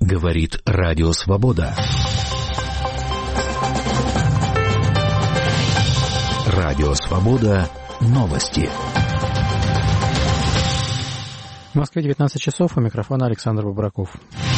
Говорит Радио Свобода. Радио Свобода. Новости. В Москве 19 часов. У микрофона Александр Бобраков.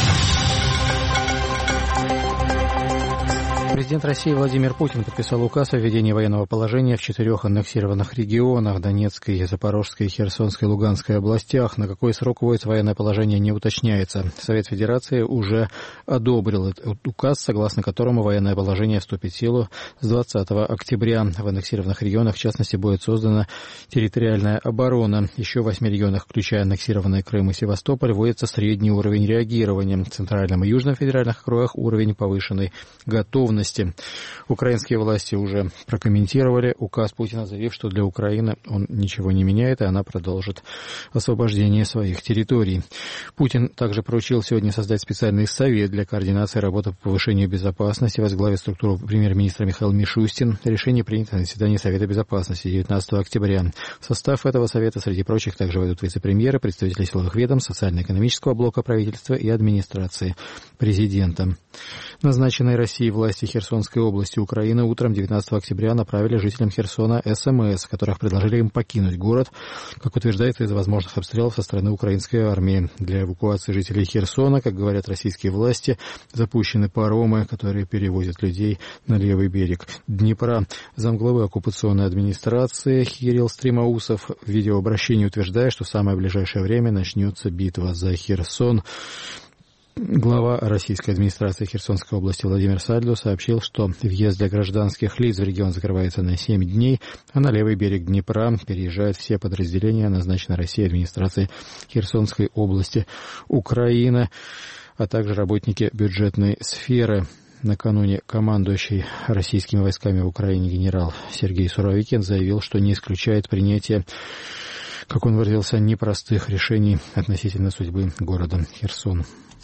Президент России Владимир Путин подписал указ о введении военного положения в 4 аннексированных регионах – Донецкой, Запорожской, Херсонской, Луганской областях. На какой срок вводится военное положение, не уточняется. Совет Федерации уже одобрил этот указ, согласно которому военное положение вступит в силу с 20 октября. В аннексированных регионах, в частности, будет создана территориальная оборона. Еще в 8 регионах, включая аннексированные Крым и Севастополь, вводится средний уровень реагирования. В Центральном и Южном федеральных округах уровень повышенной готовности. Украинские власти уже прокомментировали указ Путина, заявив, что для Украины он ничего не меняет, и она продолжит освобождение своих территорий. Путин также поручил сегодня создать специальный совет для координации работы по повышению безопасности. Возглавит структуру премьер-министра Михаил Мишустин. Решение принято на заседании Совета безопасности 19 октября. В состав этого совета, среди прочих, также войдут вице-премьеры, представители силовых ведомств, социально-экономического блока правительства и администрации президента. Назначенные Россией власти Херсонской области Украины утром 19 октября направили жителям Херсона СМС, в которых предложили им покинуть город, как утверждается, из-за возможных обстрелов со стороны украинской армии. Для эвакуации жителей Херсона, как говорят российские власти, запущены паромы, которые перевозят людей на левый берег Днепра. Замглавы оккупационной администрации Кирилл Стримаусов в видеообращении утверждает, что в самое ближайшее время начнется битва за Херсон. Глава российской администрации Херсонской области Владимир Сальдо сообщил, что въезд для гражданских лиц в регион закрывается на 7 дней, а на левый берег Днепра переезжают все подразделения, назначенной Россией администрации Херсонской области Украины, а также работники бюджетной сферы. Накануне командующий российскими войсками в Украине генерал Сергей Суровикин заявил, что не исключает принятие, как он выразился, непростых решений относительно судьбы города Херсон.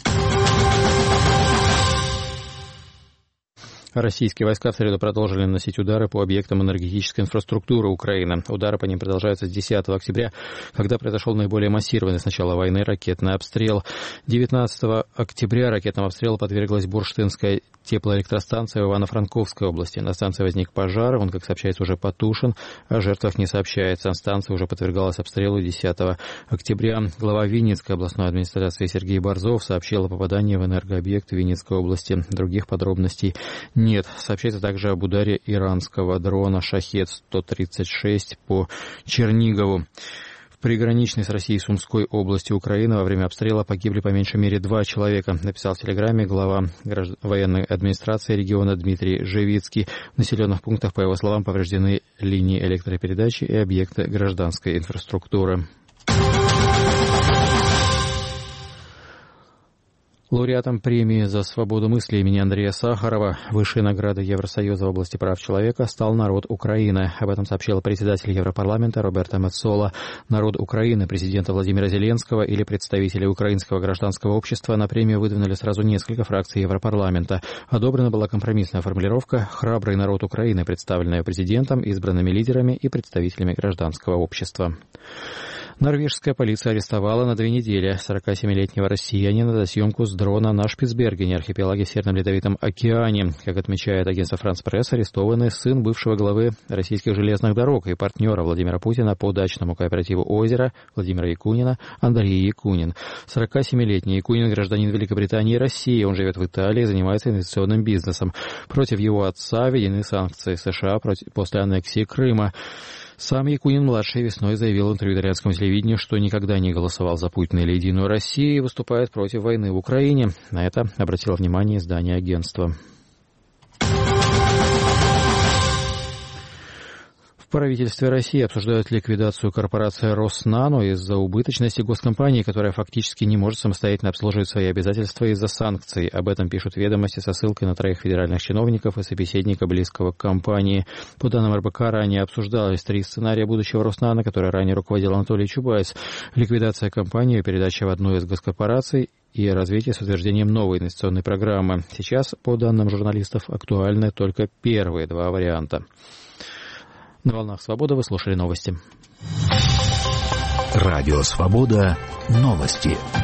Российские войска в среду продолжили наносить удары по объектам энергетической инфраструктуры Украины. Удары по ним продолжаются с 10 октября, когда произошел наиболее массированный с начала войны ракетный обстрел. 19 октября ракетному обстрелу подверглась Бурштинская теплоэлектростанция в Ивано-Франковской области. На станции возник пожар, он, как сообщается, уже потушен, о жертвах не сообщается. Станция уже подвергалась обстрелу 10 октября. Глава Винницкой областной администрации Сергей Борзов сообщил о попадании в энергообъект Винницкой области. Других подробностей нет. Сообщается также об ударе иранского дрона «Шахед-136» по Чернигову. В приграничной с Россией Сумской области Украины во время обстрела погибли по меньшей мере 2 человека, написал в телеграмме глава военной администрации региона Дмитрий Живицкий. В населенных пунктах, по его словам, повреждены линии электропередачи и объекты гражданской инфраструктуры. Лауреатом премии за свободу мысли имени Андрея Сахарова, высшей награды Евросоюза в области прав человека, стал народ Украины. Об этом сообщил председатель Европарламента Роберто Меццола. Народ Украины, президента Владимира Зеленского или представителей украинского гражданского общества на премию выдвинули сразу несколько фракций Европарламента. Одобрена была компромиссная формулировка «Храбрый народ Украины», представленная президентом, избранными лидерами и представителями гражданского общества. Норвежская полиция арестовала на 2 недели 47-летнего россиянина за съемку с дрона на Шпицбергене, архипелаге в Северном Ледовитом океане. Как отмечает агентство «Франс Пресс», арестованный сын бывшего главы российских железных дорог и партнера Владимира Путина по дачному кооперативу «Озеро» Владимира Якунина Андрей Якунин. 47-летний Якунин – гражданин Великобритании и России. Он живет в Италии и занимается инвестиционным бизнесом. Против его отца введены санкции США после аннексии Крыма. Сам Якунин-младший весной заявил в интервью итальянскому телевидению, что никогда не голосовал за Путина или Единую Россию и выступает против войны в Украине. На это обратило внимание издание агентства. В правительстве России обсуждают ликвидацию корпорации «Роснано» из-за убыточности госкомпании, которая фактически не может самостоятельно обслуживать свои обязательства из-за санкций. Об этом пишут «Ведомости» со ссылкой на 3 федеральных чиновников и собеседника, близкого к компании. По данным РБК, ранее обсуждались 3 сценария будущего «Роснано», который ранее руководил Анатолий Чубайс. Ликвидация компании, передача в одну из госкорпораций и развитие с утверждением новой инвестиционной программы. Сейчас, по данным журналистов, актуальны только первые 2 варианта. На волнах «Свобода» вы слушали новости. Радио «Свобода». Новости.